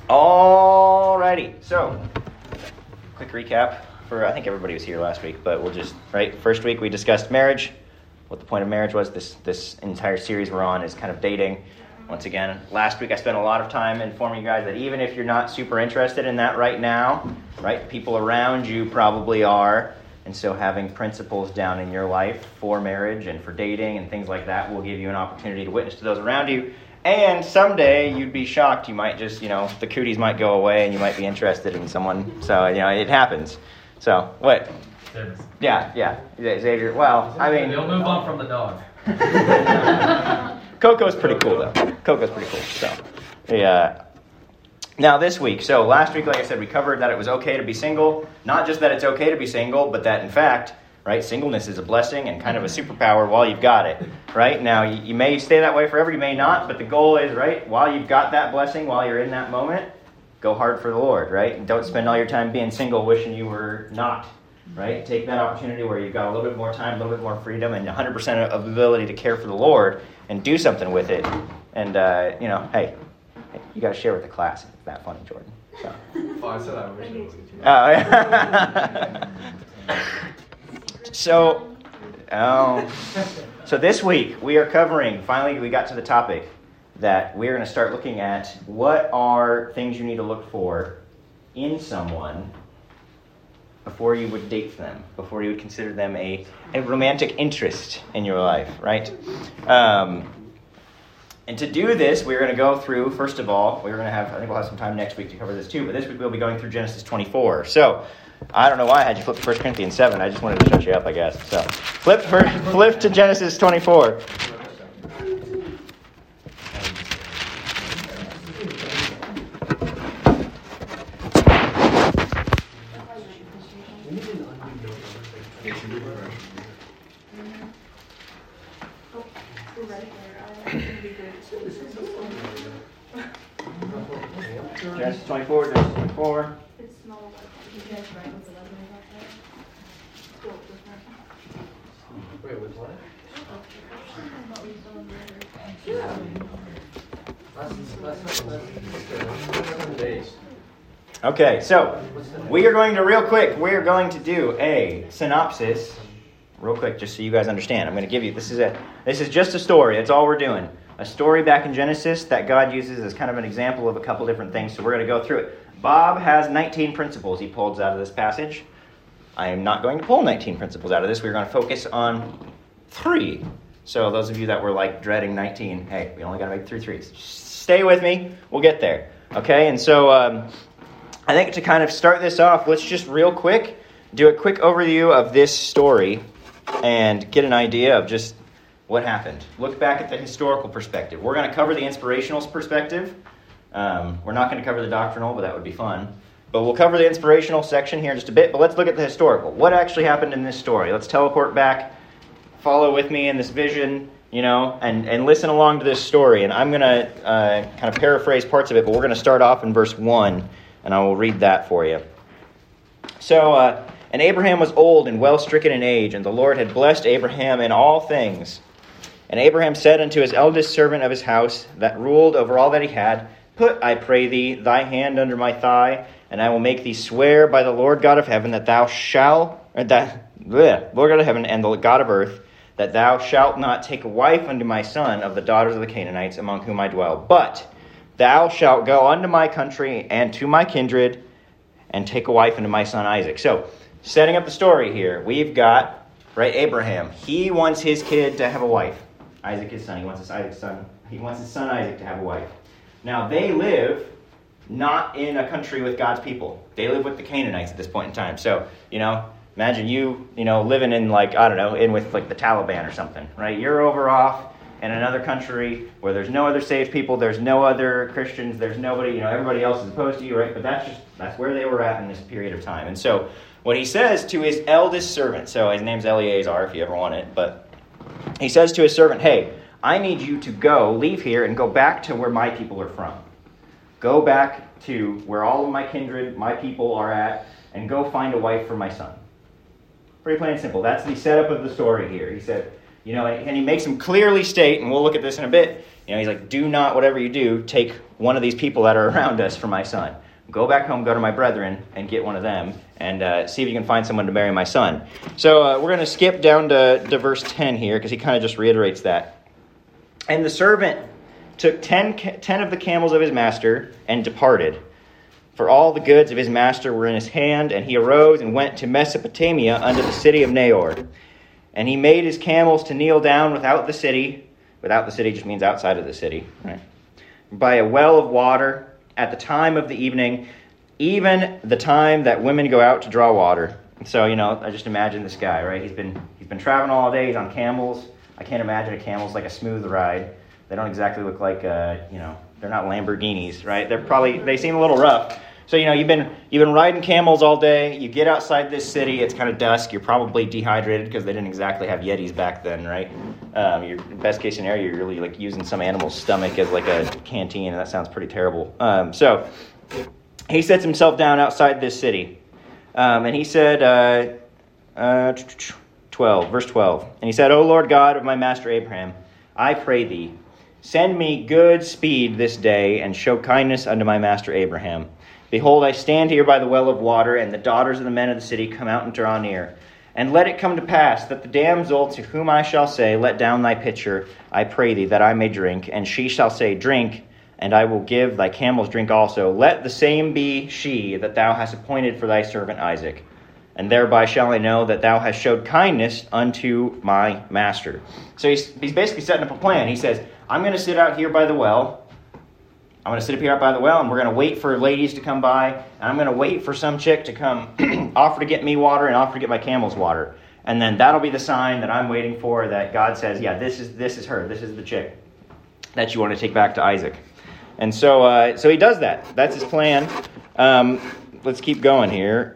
Alrighty, so quick recap for, I think everybody was here last week, but we'll just, first week we discussed marriage, what the point of marriage was. This entire series we're on is kind of dating. Once again, last week I spent a lot of time informing you guys that even if you're not super interested in that right now, people around you probably are, and so having principles down in your life for marriage and for dating and things like that will give you an opportunity to witness to those around you. And someday you'd be shocked. You might just, the cooties might go away and you might be interested in someone. So, it happens. So, what? Yeah. Xavier, well, I mean... You'll move on from the dog. Coco's pretty cool, though. Coco's pretty cool. So, now this week. So, last week, like I said, we covered that it was okay to be single. Not just that it's okay to be single, but that, in fact... singleness is a blessing and kind of a superpower while you've got it, Now, you may stay that way forever, you may not, but the goal is, while you've got that blessing, while you're in that moment, go hard for the Lord, And don't spend all your time being single wishing you were not, Take that opportunity where you've got a little bit more time, a little bit more freedom, and 100% of ability to care for the Lord and do something with it. And, hey, you got to share with the class. It's that funny, Jordan. So. Oh, I said I wish it was. Oh, yeah. So this week we are covering, finally we got to the topic that we're going to start looking at what are things you need to look for in someone before you would date them, before you would consider them a romantic interest in your life, And to do this, we're going to go through, first of all, I think we'll have some time next week to cover this too, but this week we'll be going through Genesis 24. So, I don't know why I had you flip to 1 Corinthians 7. I just wanted to shut you up, I guess. So, flip to Genesis 24. Genesis 24. Wait, with what? Okay, so we are going to do a synopsis real quick just so you guys understand. I'm going to give you, this is just a story. That's all we're doing. A story back in Genesis that God uses as kind of an example of a couple different things, so we're going to go through it. Bob has 19 principles he pulls out of this passage. I am not going to pull 19 principles out of this. We're going to focus on 3. So those of you that were dreading 19, hey, we only got to make 3 threes. Stay with me. We'll get there. Okay, and so I think to kind of start this off, let's just real quick do a quick overview of this story and get an idea of just what happened. Look back at the historical perspective. We're going to cover the inspirational perspective. We're not going to cover the doctrinal, but that would be fun. But we'll cover the inspirational section here in just a bit. But let's look at the historical. What actually happened in this story? Let's teleport back. Follow with me in this vision, and listen along to this story. And I'm going to kind of paraphrase parts of it, but we're going to start off in verse 1, and I will read that for you. So, and Abraham was old and well stricken in age, and the Lord had blessed Abraham in all things. And Abraham said unto his eldest servant of his house, that ruled over all that he had, Put, I pray thee, thy hand under my thigh, and I will make thee swear by the Lord God of heaven Lord God of heaven and the God of earth, that thou shalt not take a wife unto my son of the daughters of the Canaanites among whom I dwell, but thou shalt go unto my country and to my kindred, and take a wife unto my son Isaac. So, setting up the story here, we've got, Abraham. He wants his kid to have a wife. Isaac, his son. He wants his son Isaac to have a wife. Now, they live not in a country with God's people. They live with the Canaanites at this point in time. So, imagine you, living in in with the Taliban or something, You're over off in another country where there's no other saved people, there's no other Christians, there's nobody, everybody else is opposed to you, But that's where they were at in this period of time. And so, what he says to his eldest servant, so his name's Eleazar if you ever want it, but he says to his servant, hey, I need you to leave here and go back to where my people are from. Go back to where all of my kindred, my people are at, and go find a wife for my son. Pretty plain and simple. That's the setup of the story here. He said, And he makes them clearly state, and we'll look at this in a bit, he's like, do not, whatever you do, take one of these people that are around us for my son. Go back home, go to my brethren, and get one of them, and see if you can find someone to marry my son. So we're going to skip down to verse 10 here, because he kind of just reiterates that. And the servant took 10 of the camels of his master and departed. For all the goods of his master were in his hand, and he arose and went to Mesopotamia unto the city of Nahor. And he made his camels to kneel down without the city. Without the city just means outside of the city, right? By a well of water at the time of the evening, even the time that women go out to draw water. And so, I just imagine this guy, right? He's been traveling all day. He's on camels. I can't imagine a camel's like a smooth ride. They don't exactly look like, they're not Lamborghinis, right? They seem a little rough. So, you've been riding camels all day. You get outside this city. It's kind of dusk. You're probably dehydrated because they didn't exactly have Yetis back then, right? Your best case scenario, you're really like using some animal's stomach as like a canteen, and that sounds pretty terrible. So he sets himself down outside this city, and he said, 12, verse 12, and he said, O Lord God of my master Abraham, I pray thee, send me good speed this day, and show kindness unto my master Abraham. Behold, I stand here by the well of water, and the daughters of the men of the city come out and draw near. And let it come to pass that the damsel to whom I shall say, Let down thy pitcher, I pray thee, that I may drink, and she shall say, Drink, and I will give thy camels drink also. Let the same be she that thou hast appointed for thy servant Isaac. And thereby shall I know that thou hast showed kindness unto my master. So he's basically setting up a plan. He says, I'm going to sit out here by the well. I'm going to sit up here by the well, and we're going to wait for ladies to come by, and I'm going to wait for some chick to come offer to get me water and offer to get my camels water. And then that'll be the sign that I'm waiting for, that God says, yeah, this is her. This is the chick that you want to take back to Isaac. And so he does that. That's his plan. Let's keep going here.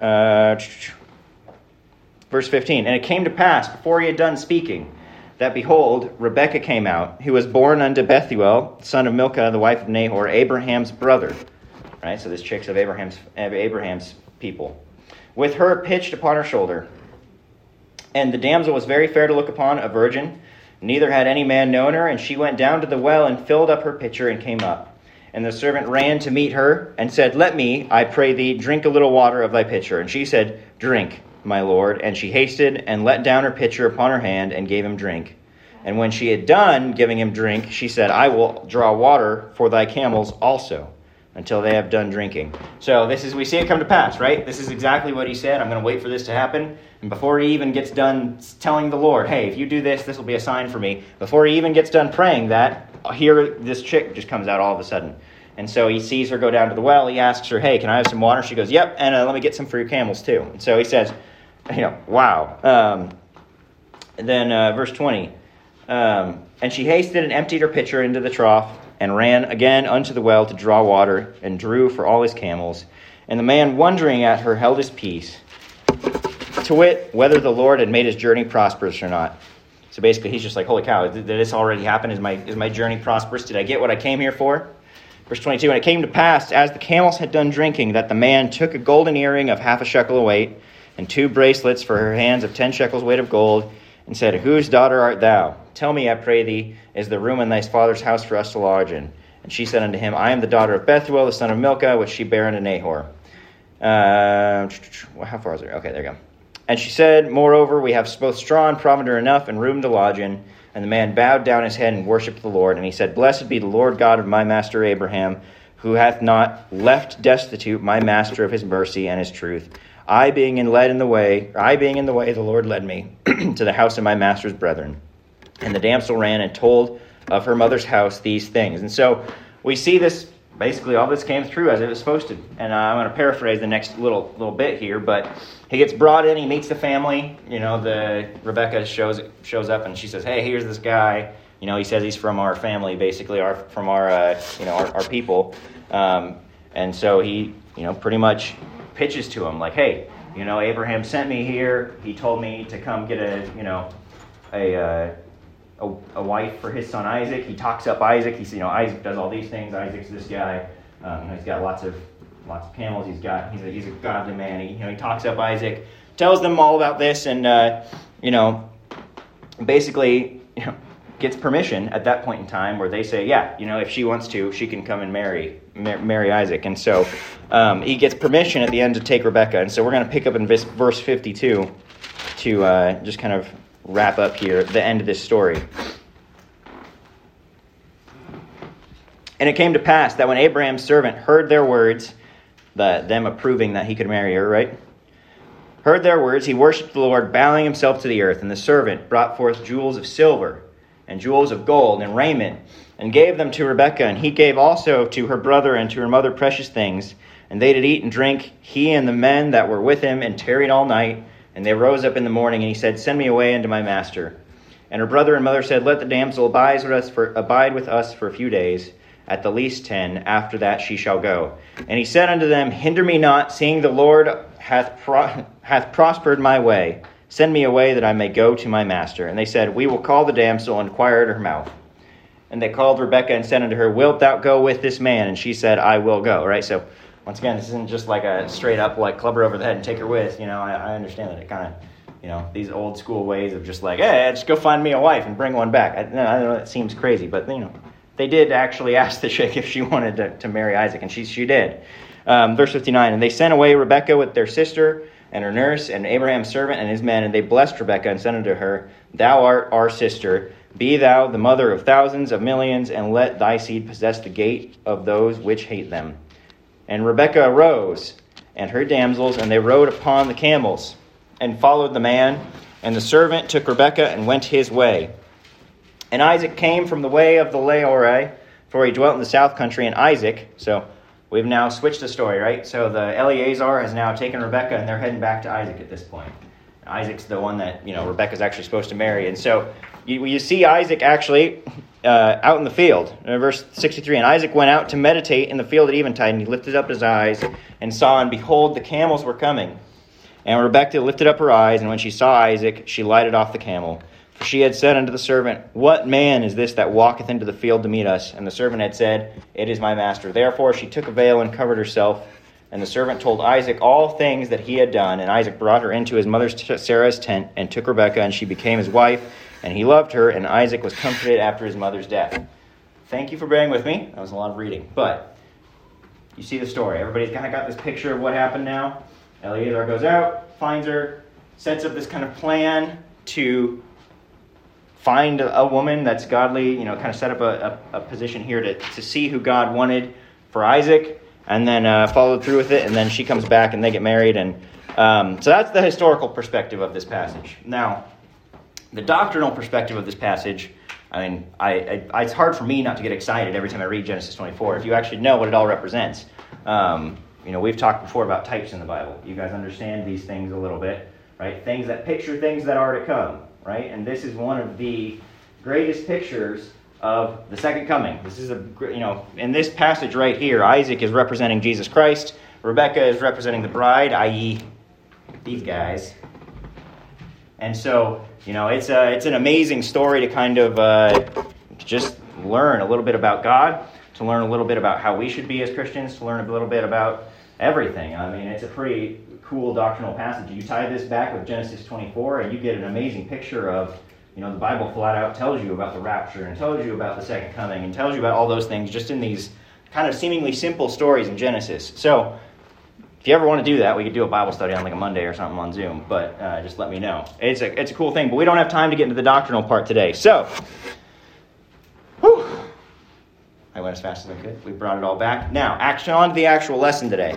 Verse 15, And it came to pass, before he had done speaking, that behold, Rebekah came out, who was born unto Bethuel, son of Milcah, the wife of Nahor, Abraham's brother. Right, so this chick's of Abraham's people. With her pitched upon her shoulder. And the damsel was very fair to look upon, a virgin. Neither had any man known her, and she went down to the well and filled up her pitcher and came up. And the servant ran to meet her and said, Let me, I pray thee, drink a little water of thy pitcher. And she said, Drink, my lord. And she hasted and let down her pitcher upon her hand and gave him drink. And when she had done giving him drink, she said, I will draw water for thy camels also, until they have done drinking. So we see it come to pass, right? This is exactly what he said. I'm going to wait for this to happen. And before he even gets done telling the Lord, hey, if you do this, this will be a sign for me. Before he even gets done praying that, here this chick just comes out all of a sudden. And so he sees her go down to the well. He asks her, hey, can I have some water? She goes, yep, and let me get some for your camels too. And so he says, wow. And then verse 20. And she hasted and emptied her pitcher into the trough, and ran again unto the well to draw water, and drew for all his camels. And the man, wondering at her, held his peace, to wit, whether the Lord had made his journey prosperous or not. So basically, he's just like, holy cow, did this already happen? Is my journey prosperous? Did I get what I came here for? Verse 22, And it came to pass, as the camels had done drinking, that the man took a golden earring of half a shekel a weight, and 2 bracelets for her hands of 10 shekels weight of gold, and said, Whose daughter art thou? Tell me, I pray thee, is the room in thy father's house for us to lodge in? And she said unto him, I am the daughter of Bethuel, the son of Milcah, which she bare unto Nahor. How far is it? Okay, there you go. And she said, Moreover, we have both straw and provender enough, and room to lodge in. And the man bowed down his head and worshipped the Lord. And he said, Blessed be the Lord God of my master Abraham, who hath not left destitute my master of his mercy and his truth. I being in the way, the Lord led me to the house of my master's brethren. And the damsel ran and told of her mother's house these things. And so we see this, basically all this came through as it was supposed to. And I'm going to paraphrase the next little bit here, but he gets brought in, he meets the family. Rebecca shows up and she says, hey, here's this guy. He says he's from our family, basically, from our people. And so he, pretty much pitches to him like, hey, Abraham sent me here. He told me to come get a wife for his son Isaac. He talks up Isaac. He says, Isaac does all these things. Isaac's this guy. He's got lots of camels. He's a godly man. He talks up Isaac, tells them all about this, and basically gets permission at that point in time where they say, yeah, if she wants to, she can come and marry Isaac. And so he gets permission at the end to take Rebekah. And so we're going to pick up in verse 52 to just kind of wrap up here the end of this story. And it came to pass that when Abraham's servant heard their words, them approving that he could marry her, right? Heard their words, he worshipped the Lord, bowing himself to the earth. And the servant brought forth jewels of silver and jewels of gold and raiment, and gave them to Rebekah. And he gave also to her brother and to her mother precious things. And they did eat and drink, he and the men that were with him, and tarried all night. And they rose up in the morning, and he said, send me away unto my master. And her brother and mother said, let the damsel abide with us for a few days, at the least 10. After that she shall go. And he said unto them, hinder me not, seeing the Lord hath prospered my way. Send me away that I may go to my master. And they said, we will call the damsel and inquire at her mouth. And they called Rebekah and said unto her, wilt thou go with this man? And she said, I will go. Right? So once again, this isn't just like a straight up like club her over the head and take her with. I understand that it kind of, these old school ways of just like, hey, just go find me a wife and bring one back. I know that seems crazy, but they did actually ask the sheikh if she wanted to marry Isaac, and she did. Verse 59, and they sent away Rebekah with their sister and her nurse and Abraham's servant and his men, and they blessed Rebekah and said unto her, thou art our sister, be thou the mother of thousands of millions, and let thy seed possess the gate of those which hate them. And Rebekah arose, and her damsels, and they rode upon the camels, and followed the man, and the servant took Rebekah and went his way. And Isaac came from the way of the Leorah, for he dwelt in the south country, and Isaac, so we've now switched the story, right? So the Eleazar has now taken Rebekah, and they're heading back to Isaac at this point. Isaac's the one that, Rebekah's actually supposed to marry. And so you see Isaac actually out in the field. Verse 63, and Isaac went out to meditate in the field at eventide, and he lifted up his eyes and saw, and behold, the camels were coming. And Rebekah lifted up her eyes, and when she saw Isaac, she lighted off the camel. For she had said unto the servant, what man is this that walketh into the field to meet us? And the servant had said, it is my master. Therefore she took a veil and covered herself. And the servant told Isaac all things that he had done. And Isaac brought her into his mother Sarah's tent, and took Rebekah, and she became his wife. And he loved her, and Isaac was comforted after his mother's death. Thank you for bearing with me. That was a lot of reading. But you see the story. Everybody's kind of got this picture of what happened now. Eleazar goes out, finds her, sets up this kind of plan to find a woman that's godly, kind of set up a position here to see who God wanted for Isaac, and then followed through with it, and then she comes back and they get married. And so that's the historical perspective of this passage. Now, the doctrinal perspective of this passage, it's hard for me not to get excited every time I read Genesis 24, if you actually know what it all represents. We've talked before about types in the Bible. You guys understand these things a little bit, right? Things that picture things that are to come. Right? And this is one of the greatest pictures of the second coming. This is in this passage right here, Isaac is representing Jesus Christ. Rebekah is representing the bride, i.e. these guys. And so, it's an amazing story to kind of just learn a little bit about God, to learn a little bit about how we should be as Christians, to learn a little bit about everything. It's a pretty cool doctrinal passage. You tie this back with Genesis 24, and you get an amazing picture of, the Bible flat out tells you about the rapture, and tells you about the second coming, and tells you about all those things just in these kind of seemingly simple stories in Genesis. So, if you ever want to do that, we could do a Bible study on like a Monday or something on Zoom, but just let me know. It's a cool thing, but we don't have time to get into the doctrinal part today. So, I went as fast as I could. We brought it all back. Now, on to the actual lesson today.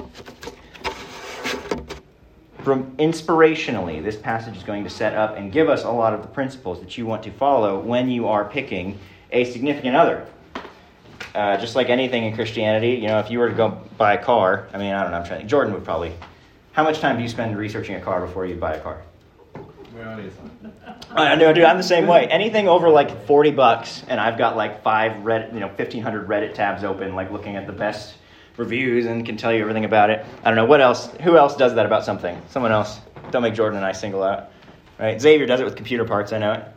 From inspirationally, this passage is going to set up and give us a lot of the principles that you want to follow when you are picking a significant other. Just like anything in Christianity, if you were to go buy a car, I don't know, I'm trying to think. Jordan would probably. How much time do you spend researching a car before you buy a car? I know, dude, I'm the same way. Anything over like $40, and I've got like 1,500 Reddit tabs open, like looking at the best reviews and can tell you everything about it. I don't know, what else? Who else does that about something? Someone else. Don't make Jordan and I single out. Right? Xavier does it with computer parts, I know it.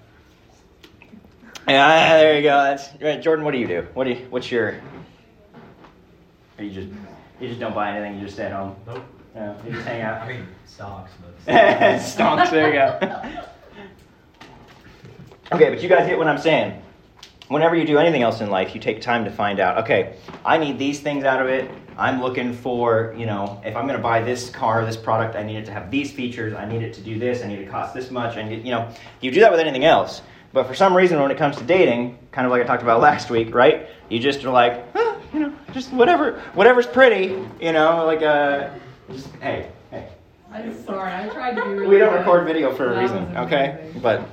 Yeah, there you go. That's right. Jordan, what do you do? What's your... Are you just don't buy anything, you just stay at home? Nope. No, you just hang out. Stocks, but... Stonks, there you go. Okay, but you guys get what I'm saying. Whenever you do anything else in life, you take time to find out, okay, I need these things out of it. I'm looking for, if I'm going to buy this car, this product, I need it to have these features. I need it to do this. I need it to cost this much. And, you do that with anything else. But for some reason, when it comes to dating, kind of like I talked about last week, right? You just are like, just whatever's pretty, just, hey. I'm sorry, I tried to be really We don't good. record video for a That reason, was okay? amazing. But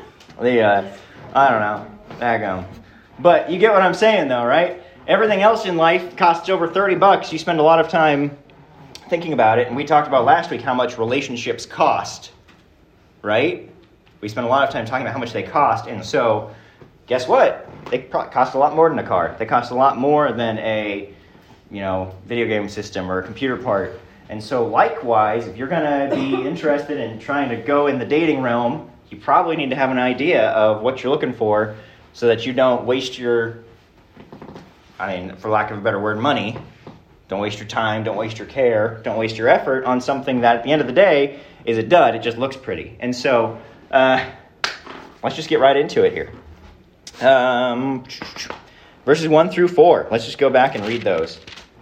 I don't know. Daggone. But you get what I'm saying, though, right? Everything else in life costs over $30. You spend a lot of time thinking about it, and we talked about last week how much relationships cost, right? We spent a lot of time talking about how much they cost, and so guess what? They cost a lot more than a car. They cost a lot more than a, video game system or a computer part. And so likewise, if you're going to be interested in trying to go in the dating realm, you probably need to have an idea of what you're looking for so that you don't waste your, for lack of a better word, money. Don't waste your time, don't waste your care, don't waste your effort on something that at the end of the day is a dud. It just looks pretty. And so let's just get right into it here. Verses 1 through 4. Let's just go back and read those.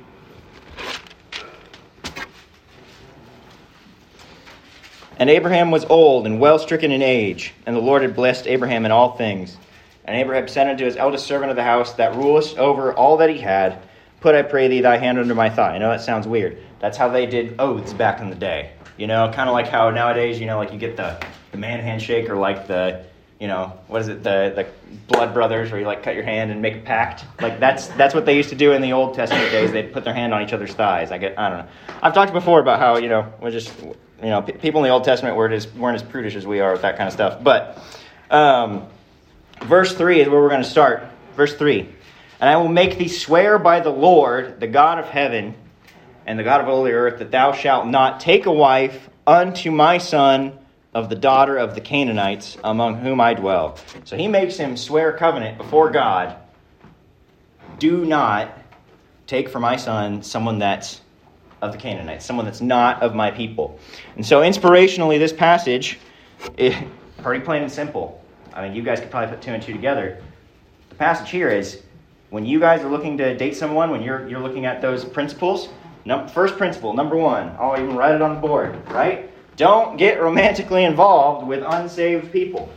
And Abraham was old and well stricken in age, and the Lord had blessed Abraham in all things. And Abraham said unto his eldest servant of the house, that rulest over all that he had, put, I pray thee, thy hand under my thigh. I know that sounds weird. That's how they did oaths back in the day. Kind of like how nowadays, like you get the man handshake or like the, the blood brothers where you like cut your hand and make a pact. Like that's what they used to do in the Old Testament days. They'd put their hand on each other's thighs. I don't know. I've talked before about how, we're just, people in the Old Testament weren't as prudish as we are with that kind of stuff. But verse 3 is where we're going to start. Verse 3. And I will make thee swear by the Lord, the God of heaven, and the God of all the earth, that thou shalt not take a wife unto my son of the daughter of the Canaanites, among whom I dwell. So he makes him swear a covenant before God. Do not take for my son someone that's of the Canaanites, someone that's not of my people. And so inspirationally, this passage is pretty plain and simple. You guys could probably put 2 and 2 together. The passage here is, when you guys are looking to date someone, when you're looking at those principles, first principle, number 1, I'll even write it on the board, right? Don't get romantically involved with unsaved people.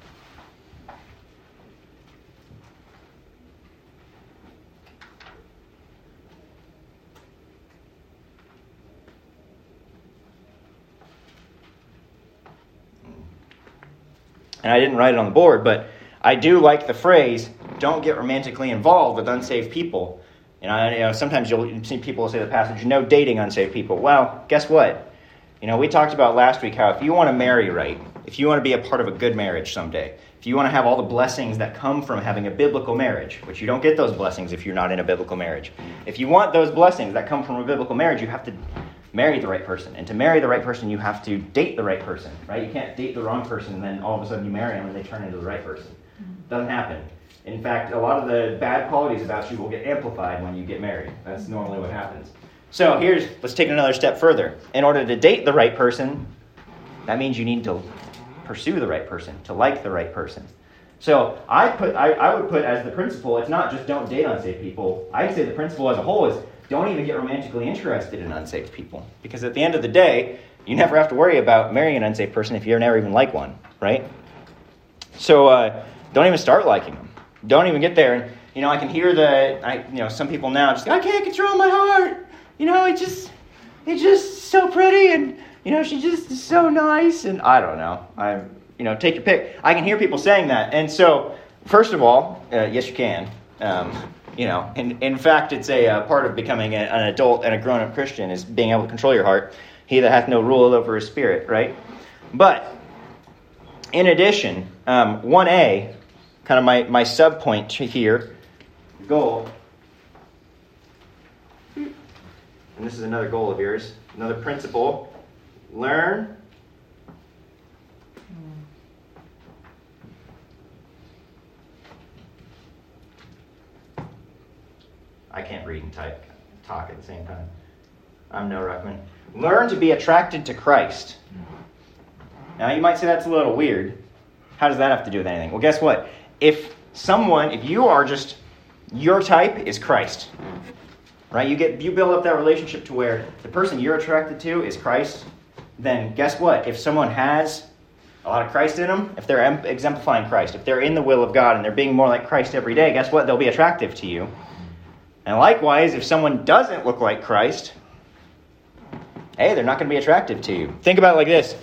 And I didn't write it on the board, but I do like the phrase, don't get romantically involved with unsaved people. Sometimes you'll see people say the passage, no dating unsaved people. Well, guess what? We talked about last week how if you want to marry right, if you want to be a part of a good marriage someday, if you want to have all the blessings that come from having a biblical marriage, which you don't get those blessings if you're not in a biblical marriage. If you want those blessings that come from a biblical marriage, you have to marry the right person. And to marry the right person, you have to date the right person, right? You can't date the wrong person and then all of a sudden you marry them and they turn into the right person. Doesn't happen. In fact, a lot of the bad qualities about you will get amplified when you get married. That's normally what happens. So let's take it another step further. In order to date the right person, that means you need to pursue the right person, to like the right person. So I would put as the principle, it's not just don't date unsaved people. I'd say the principle as a whole is don't even get romantically interested in unsaved people. Because at the end of the day, you never have to worry about marrying an unsaved person if you never even like one, right? So don't even start liking them. Don't even get there. And, I can hear some people now just, I can't control my heart. It's just so pretty, and, she just is so nice, and I don't know. Take your pick. I can hear people saying that. And so, first of all, yes, you can. In fact, it's a part of becoming an adult and a grown-up Christian is being able to control your heart. He that hath no rule over his spirit, right? But, in addition, 1A, kind of my sub-point here, goal, and this is another goal of yours, another principle, learn I can't read and talk at the same time. I'm no Ruckman. Learn to be attracted to Christ. Now you might say that's a little weird. How does that have to do with anything? Well, guess what? If you are just, your type is Christ, right? You build up that relationship to where the person you're attracted to is Christ, then guess what? If someone has a lot of Christ in them, if they're exemplifying Christ, if they're in the will of God and they're being more like Christ every day, guess what? They'll be attractive to you. And likewise, if someone doesn't look like Christ, hey, they're not going to be attractive to you. Think about it like this.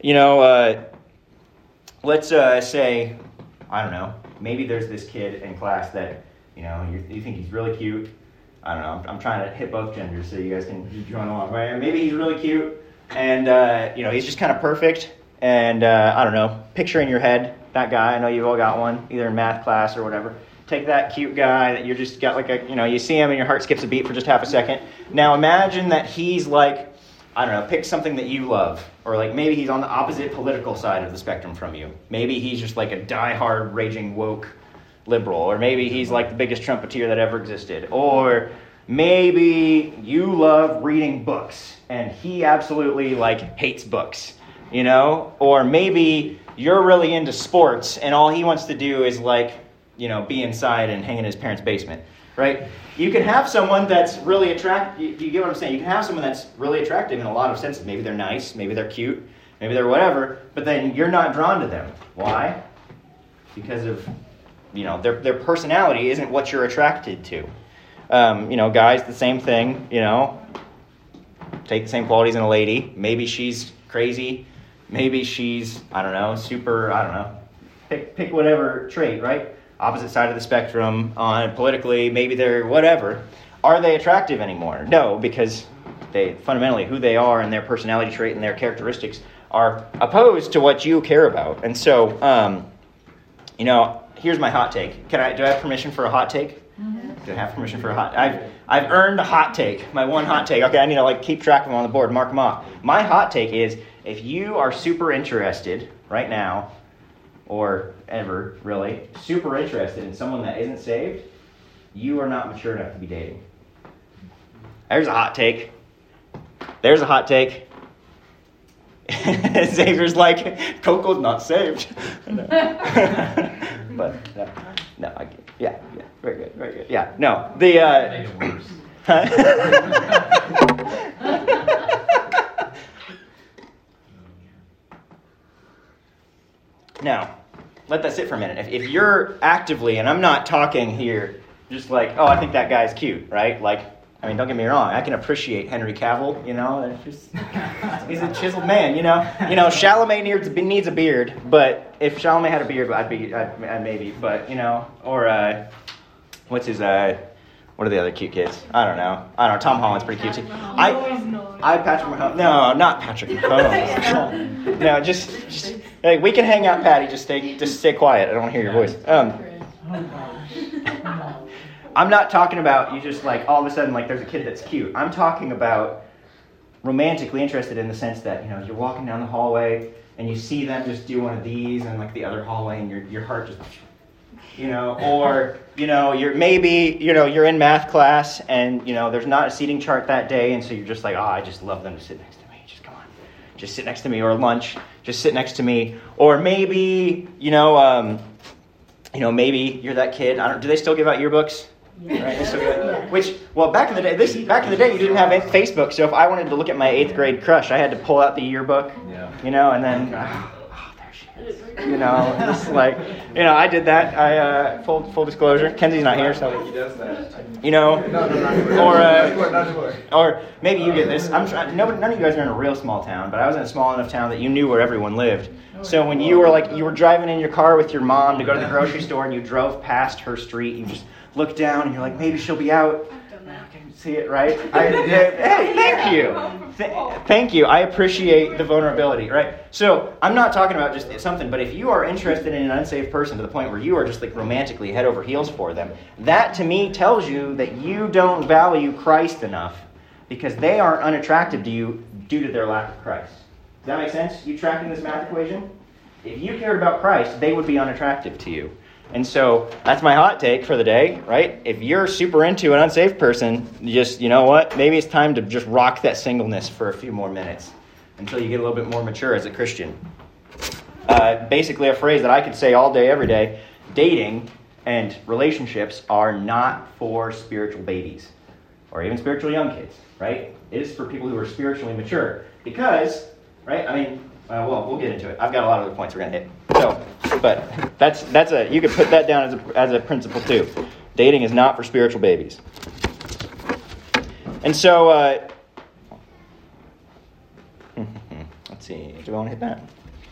Let's say, I don't know, maybe there's this kid in class that, you think he's really cute. I don't know. I'm trying to hit both genders so you guys can join along. Right? Maybe he's really cute and, he's just kind of perfect. And, I don't know, picture in your head that guy. I know you've all got one, either in math class or whatever. Take that cute guy that you just got you see him and your heart skips a beat for just half a second. Now imagine that he's like, I don't know, pick something that you love. Or like maybe he's on the opposite political side of the spectrum from you. Maybe he's just like a diehard, raging, woke liberal. Or maybe he's like the biggest trumpeter that ever existed. Or maybe you love reading books and he absolutely hates books. Or maybe you're really into sports and all he wants to do is be inside and hang in his parents' basement, right? You can have someone that's really attractive. You get what I'm saying? You can have someone that's really attractive in a lot of senses. Maybe they're nice, maybe they're cute, maybe they're whatever, but then you're not drawn to them. Why? Because of, their personality isn't what you're attracted to. Guys, the same thing, take the same qualities in a lady. Maybe she's crazy. Maybe she's, super, pick whatever trait, right? Opposite side of the spectrum on politically, maybe they're whatever. Are they attractive anymore? No, because they fundamentally who they are and their personality trait and their characteristics are opposed to what you care about. And so, here's my hot take. Do I have permission for a hot take? Mm-hmm. Do I have permission for a hot? I've earned a hot take. My one hot take. Okay, I need to keep track of them on the board, mark them off. My hot take is if you are super interested right now, or ever, really, super interested in someone that isn't saved, you are not mature enough to be dating. There's a hot take. There's a hot take. Xavier's like, Coco's not saved. But, yeah, very good. Yeah, no, Make it worse. Now, let that sit for a minute. If you're actively, and I'm not talking here just I think that guy's cute, right? Don't get me wrong. I can appreciate Henry Cavill, he's a chiseled man, Chalamet needs a beard, but if Chalamet had a beard, I'd maybe, but, or, what's his, what are the other cute kids? I don't know. Tom Holland's pretty cute too. Patrick Mahomes. No, not Patrick Mahomes. No, just we can hang out, Patty. Just stay quiet. I don't want to hear your voice. I'm not talking about you just all of a sudden there's a kid that's cute. I'm talking about romantically interested in the sense that you're walking down the hallway and you see them just do one of these and the other hallway and your heart just. Or you're in math class and, there's not a seating chart that day. And so you're just I just love them to sit next to me. Just come on, just sit next to me, or lunch, just sit next to me. Or maybe, maybe you're that kid. Do they still give out yearbooks? Yeah. Right? They still give out, back in the day, you didn't have Facebook. So if I wanted to look at my 8th grade crush, I had to pull out the yearbook, and then, just I did that. I full disclosure. Kenzie's not here, so He does that. Or maybe you get this. None of you guys are in a real small town, but I was in a small enough town that you knew where everyone lived. So when you were driving in your car with your mom to go to the grocery store, and you drove past her street, you just looked down and you're like, maybe she'll be out. See it, right? Hey, thank you. Thank you. I appreciate the vulnerability, right? So I'm not talking about just something, but if you are interested in an unsaved person to the point where you are just romantically head over heels for them, that to me tells you that you don't value Christ enough because they aren't unattractive to you due to their lack of Christ. Does that make sense? You tracking this math equation? If you cared about Christ, they would be unattractive to you. And so that's my hot take for the day, right? If you're super into an unsaved person, just, maybe it's time to just rock that singleness for a few more minutes until you get a little bit more mature as a Christian. basically a phrase that I could say all day, every day. Dating and relationships are not for spiritual babies or even spiritual young kids, right? It is for people who are spiritually mature. Because, right, I mean, well, we'll get into it. I've got a lot of other points we're going to hit. So, but you could put that down as a principle too. Dating is not for spiritual babies. And so, let's see, do I want to hit that?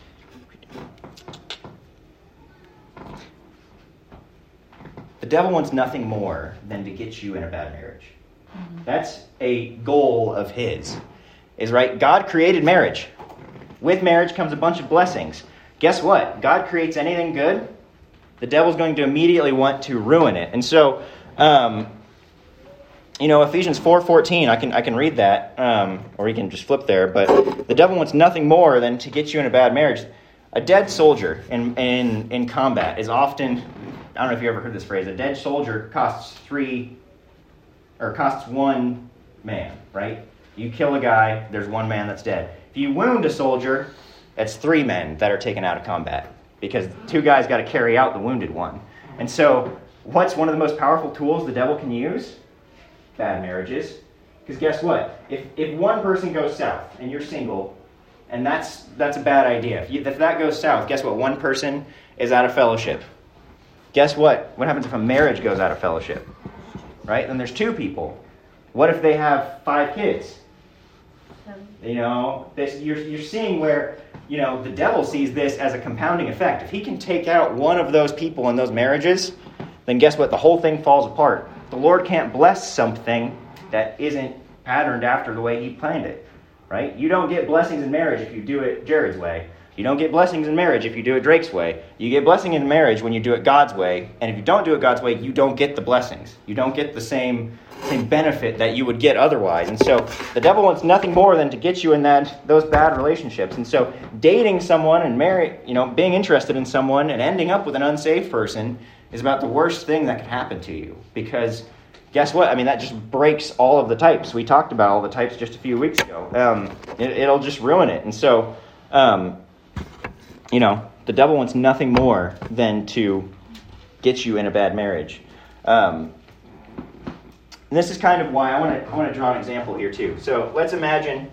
The devil wants nothing more than to get you in a bad marriage. That's a goal of his. Is right? God created marriage. With marriage comes a bunch of blessings. Guess what? God creates anything good, the devil's going to immediately want to ruin it. And so, Ephesians 4:14, I can read that, or you can just flip there. But the devil wants nothing more than to get you in a bad marriage. A dead soldier in combat is often, I don't know if you ever heard this phrase, a dead soldier costs one man, right? You kill a guy, there's one man that's dead. If you wound a soldier, that's 3 men that are taken out of combat because 2 guys got to carry out the wounded one. And so, what's one of the most powerful tools the devil can use? Bad marriages. Because guess what? If one person goes south and you're single, and that's a bad idea. If that goes south, guess what? One person is out of fellowship. Guess what? What happens if a marriage goes out of fellowship? Right? Then there's 2 people. What if they have 5 kids? You're seeing where, the devil sees this as a compounding effect. If he can take out one of those people in those marriages, then guess what? The whole thing falls apart. The Lord can't bless something that isn't patterned after the way he planned it, right? You don't get blessings in marriage if you do it Jared's way. You don't get blessings in marriage if you do it Drake's way. You get blessing in marriage when you do it God's way. And if you don't do it God's way, you don't get the blessings. You don't get the same benefit that you would get otherwise. And so the devil wants nothing more than to get you in those bad relationships. And so dating someone and being interested in someone and ending up with an unsaved person is about the worst thing that could happen to you. Because guess what? I mean, that just breaks all of the types. We talked about all the types just a few weeks ago. It'll just ruin it. And so, the devil wants nothing more than to get you in a bad marriage. And this is kind of why I want to draw an example here too. So let's imagine.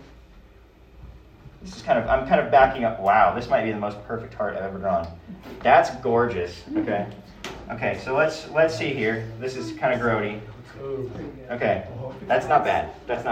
I'm kind of backing up. Wow, this might be the most perfect heart I've ever drawn. That's gorgeous. Okay. So let's see here. This is kind of grody. Okay, that's not bad.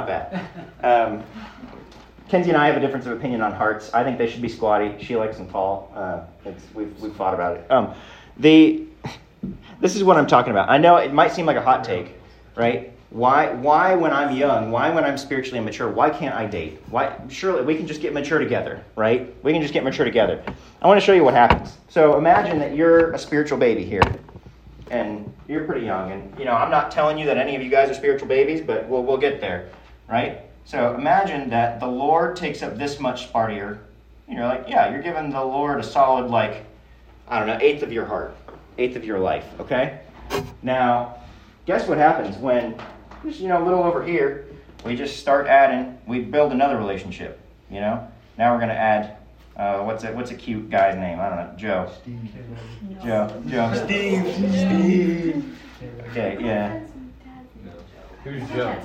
Kenzie and I have a difference of opinion on hearts. I think they should be squatty. She likes them tall. We've thought about it. This is what I'm talking about. I know it might seem like a hot take, right? Why when I'm young, why when I'm spiritually immature, why can't I date? Why? Surely we can just get mature together, right? We can just get mature together. I want to show you what happens. So imagine that you're a spiritual baby here, and you're pretty young. And I'm not telling you that any of you guys are spiritual babies, but we'll get there, right? So imagine that the Lord takes up this much part of and you're like, yeah, you're giving the Lord a solid, 1/8 of your heart, 1/8 of your life, okay? Now, guess what happens when, just, a little over here, we just start adding, we build another relationship, Now we're going to add, what's a cute guy's name? I don't know, Joe. Steve. Joe. Steve. Okay, yeah. Who's Joe?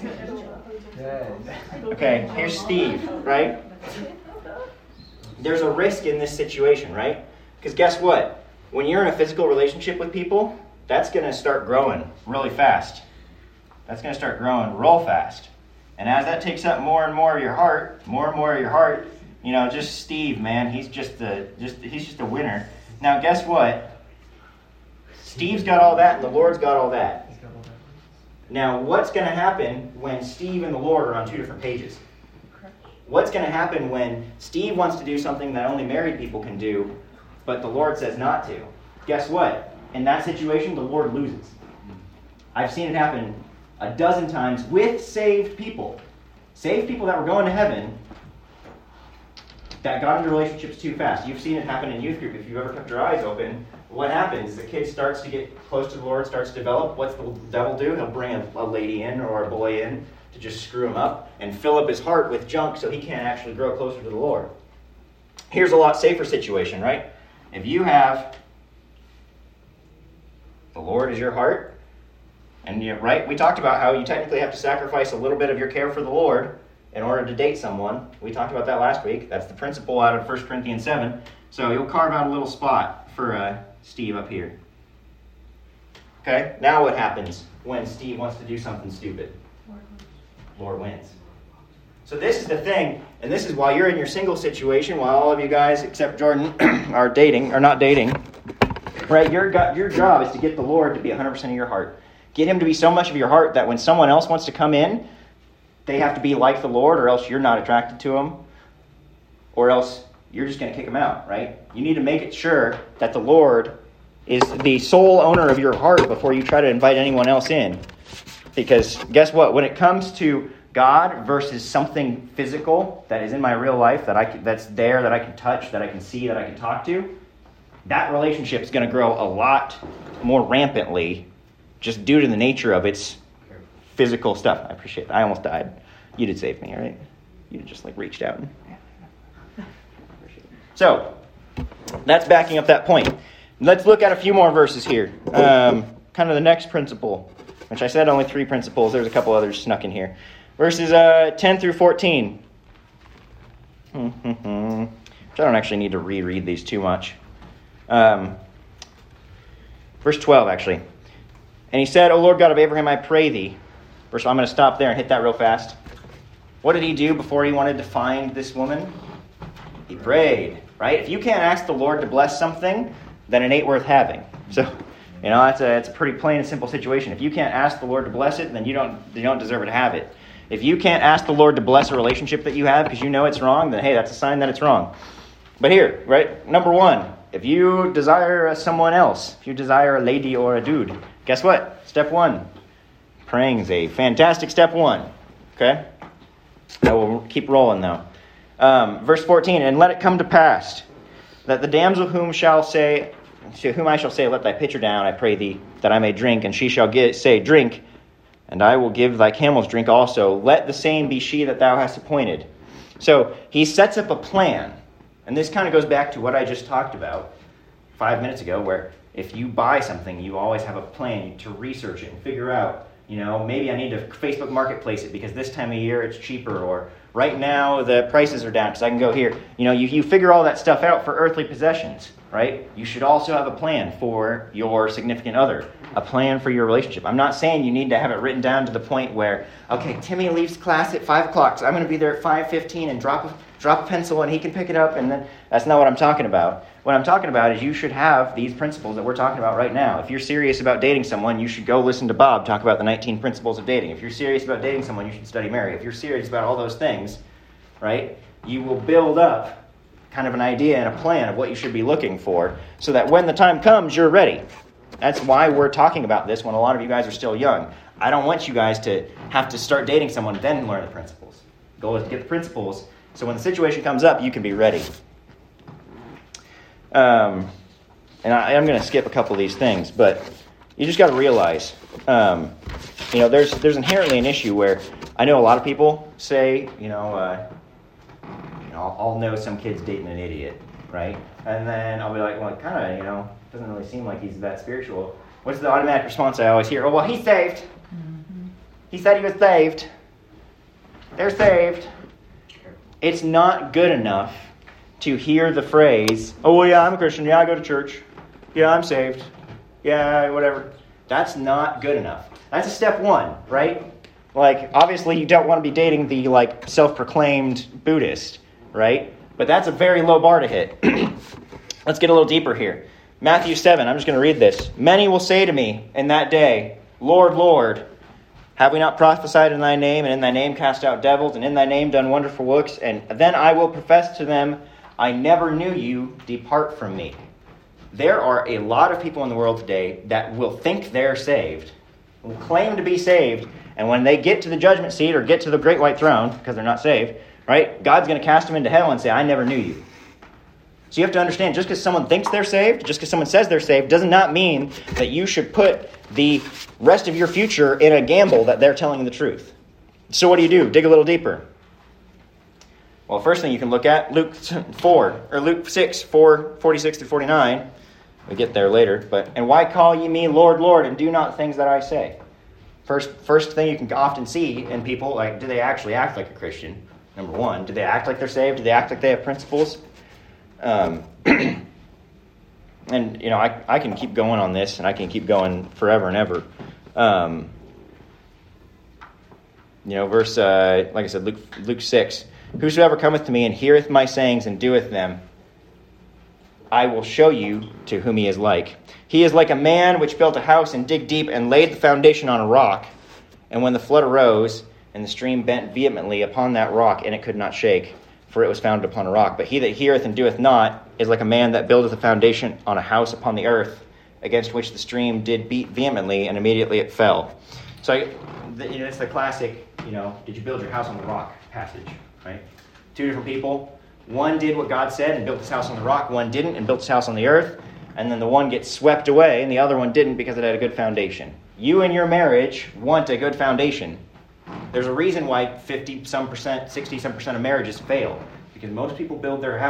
Okay, here's Steve, right? There's a risk in this situation, right? Because guess what? When you're in a physical relationship with people, that's going to start growing really fast. That's going to start growing real fast. And as that takes up more and more of your heart, just Steve, man, he's just a winner. Now, guess what? Steve's got all that, and the Lord's got all that. Now, what's going to happen when Steve and the Lord are on 2 different pages? What's going to happen when Steve wants to do something that only married people can do, but the Lord says not to? Guess what? In that situation, the Lord loses. I've seen it happen a dozen times with saved people. Saved people that were going to heaven that got into relationships too fast. You've seen it happen in youth group. If you've ever kept your eyes open, what happens? The kid starts to get close to the Lord, starts to develop. What's the devil do? He'll bring a lady in or a boy in to just screw him up and fill up his heart with junk so he can't actually grow closer to the Lord. Here's a lot safer situation, right? If you have the Lord as your heart, and right, we talked about how you technically have to sacrifice a little bit of your care for the Lord in order to date someone. We talked about that last week. That's the principle out of 1 Corinthians 7. So you'll carve out a little spot for Steve up here. Okay, now what happens when Steve wants to do something stupid? Lord wins. So this is the thing, and this is while you're in your single situation, while all of you guys, except Jordan, are dating, or not dating, right? Your job is to get the Lord to be 100% of your heart. Get him to be so much of your heart that when someone else wants to come in, they have to be like the Lord, or else you're not attracted to him, or else you're just going to kick him out, right? You need to make it sure that the Lord is the sole owner of your heart before you try to invite anyone else in. Because guess what? When it comes to God versus something physical that is in my real life that's there, that I can touch, that I can see, that I can talk to, that relationship is going to grow a lot more rampantly just due to the nature of its physical stuff. I appreciate that. I almost died. You did save me, right? You just reached out. So, that's backing up that point. Let's look at a few more verses here. Kind of the next principle, which I said only 3 principles. There's a couple others snuck in here. Verses 10 through 14. Which I don't actually need to reread these too much. Verse 12, actually. And he said, O Lord God of Abraham, I pray thee. First of all, I'm going to stop there and hit that real fast. What did he do before he wanted to find this woman? He prayed, right? If you can't ask the Lord to bless something, then it ain't worth having. So, it's a pretty plain and simple situation. If you can't ask the Lord to bless it, then you don't deserve to have it. If you can't ask the Lord to bless a relationship that you have because you know it's wrong, then hey, that's a sign that it's wrong. But here, right, number 1, if you desire someone else, if you desire a lady or a dude, guess what? Step 1. Praying is a fantastic step 1. Okay? I will keep rolling though. Verse 14, and let it come to pass that the damsel to whom I shall say, let thy pitcher down, I pray thee, that I may drink, and she shall say, drink, and I will give thy camels drink also. Let the same be she that thou hast appointed. So he sets up a plan. And this kind of goes back to what I just talked about 5 minutes ago, where if you buy something, you always have a plan to research it and figure out, maybe I need to Facebook Marketplace it because this time of year it's cheaper, or right now the prices are down because I can go here. You figure all that stuff out for earthly possessions, right? You should also have a plan for your significant other, a plan for your relationship. I'm not saying you need to have it written down to the point where, okay, Timmy leaves class at 5 o'clock, so I'm going to be there at 5:15 and drop a pencil and he can pick it up, and then that's not what I'm talking about. What I'm talking about is you should have these principles that we're talking about right now. If you're serious about dating someone, you should go listen to Bob talk about the 19 principles of dating. If you're serious about dating someone, you should study Mary. If you're serious about all those things, right, you will build up kind of an idea and a plan of what you should be looking for so that when the time comes, you're ready. That's why we're talking about this when a lot of you guys are still young. I don't want you guys to have to start dating someone and then learn the principles. The goal is to get the principles so when the situation comes up, you can be ready. And I'm going to skip a couple of these things, but you just got to realize, there's inherently an issue where I know a lot of people say, I'll know some kid's dating an idiot, right? And then I'll be like, well, it kind of, doesn't really seem like he's that spiritual. What's the automatic response I always hear? Oh, well, he's saved. Mm-hmm. He said he was saved. They're saved. It's not good enough to hear the phrase, oh, well, yeah, I'm a Christian. Yeah, I go to church. Yeah, I'm saved. Yeah, whatever. That's not good enough. That's a step 1, right? Obviously, you don't want to be dating the, self-proclaimed Buddhist, right? But that's a very low bar to hit. Let's get a little deeper here. Matthew 7, I'm just going to read this. Many will say to me in that day, Lord, Lord, have we not prophesied in thy name, and in thy name cast out devils, and in thy name done wonderful works? And then I will profess to them, I never knew you, depart from me. There are a lot of people in the world today that will think they're saved, will claim to be saved, and when they get to the judgment seat or get to the great white throne, because they're not saved, right, God's going to cast them into hell and say, I never knew you. So you have to understand, just because someone thinks they're saved, just because someone says they're saved, does not mean that you should put the rest of your future in a gamble that they're telling the truth. So what do? Dig a little deeper. Well, first thing you can look at, Luke 6, 46 to 49. We'll get there later. And why call ye me Lord, Lord, and do not things that I say? First thing you can often see in people, like, do they actually act like a Christian? Number one, do they act like they're saved? Do they act like they have principles? And, I can keep going on this, and I can keep going forever and ever. Verse, like I said, Luke 6. Whosoever cometh to me and heareth my sayings and doeth them, I will show you to whom he is like. He is like a man which built a house and digged deep and laid the foundation on a rock. And when the flood arose, and the stream bent vehemently upon that rock, and it could not shake, for it was founded upon a rock. But he that heareth and doeth not is like a man that buildeth a foundation on a house upon the earth, against which the stream did beat vehemently, and immediately it fell. So, it's the classic, did you build your house on the rock passage, right? Two different people. One did what God said and built his house on the rock. One didn't and built his house on the earth. And then the one gets swept away, and the other one didn't because it had a good foundation. You and your marriage want a good foundation. There's a reason why 60% of marriages fail. Because most people build their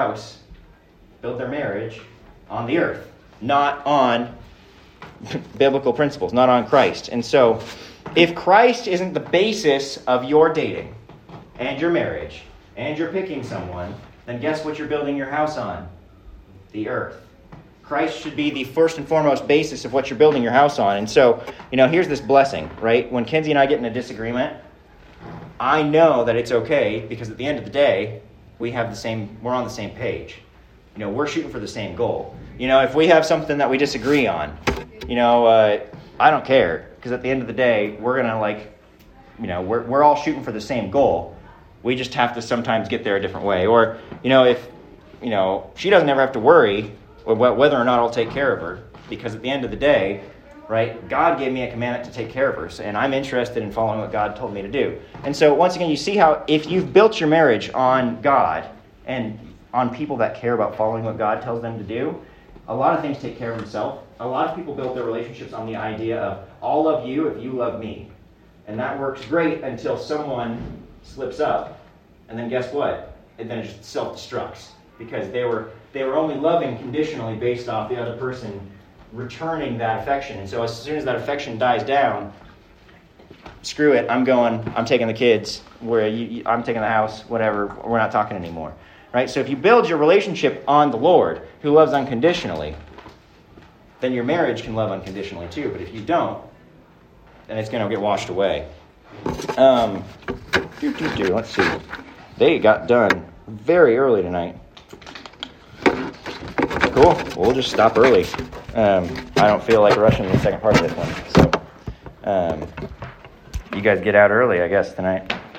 marriage on the earth, not on biblical principles, not on Christ. And so, if Christ isn't the basis of your dating and your marriage and you're picking someone, then guess what you're building your house on? The earth. Christ should be the first and foremost basis of what you're building your house on. And so, here's this blessing, right? When Kenzie and I get in a disagreement, I know that it's okay because at the end of the day, we're on the same page. We're shooting for the same goal. If we have something that we disagree on, I don't care because at the end of the day, we're going to we're all shooting for the same goal. We just have to sometimes get there a different way. Or, if, she doesn't ever have to worry whether or not I'll take care of her because at the end of the day, right, God gave me a commandment to take care of her, and I'm interested in following what God told me to do. And so, once again, you see how if you've built your marriage on God and on people that care about following what God tells them to do, a lot of things take care of themselves. A lot of people build their relationships on the idea of, I'll love you if you love me. And that works great until someone slips up, and then guess what? And then it just self-destructs because they were only loving conditionally based off the other person returning that affection. And so as soon as that affection dies down, screw it, I'm taking the kids, I'm taking the house, whatever, we're not talking anymore. Right? So if you build your relationship on the Lord, who loves unconditionally, then your marriage can love unconditionally too. But if you don't, then it's going to get washed away. Let's see. They got done very early tonight. Cool. We'll just stop early. I don't feel like rushing the second part of this one. So, you guys get out early, I guess, tonight.